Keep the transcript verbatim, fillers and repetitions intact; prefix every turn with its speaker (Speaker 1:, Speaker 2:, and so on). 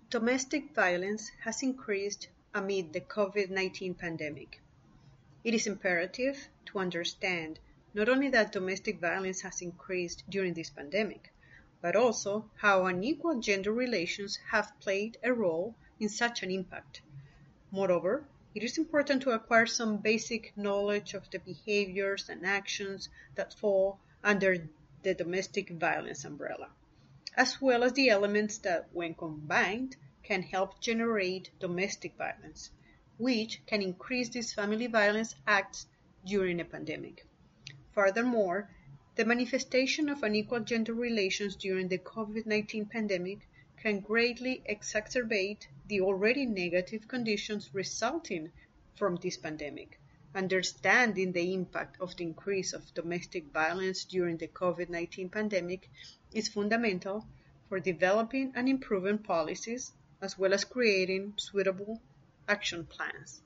Speaker 1: Domestic violence has increased amid the COVID nineteen pandemic. It is imperative to understand not only that domestic violence has increased during this pandemic, but also how unequal gender relations have played a role in such an impact. Moreover, it is important to acquire some basic knowledge of the behaviors and actions that fall under the domestic violence umbrella, as well as the elements that, when combined, can help generate domestic violence, which can increase these family violence acts during a pandemic. Furthermore, the manifestation of unequal gender relations during the COVID nineteen pandemic can greatly exacerbate the already negative conditions resulting from this pandemic. Understanding the impact of the increase of domestic violence during the COVID nineteen pandemic is fundamental for developing and improving policies, as well as creating suitable action plans.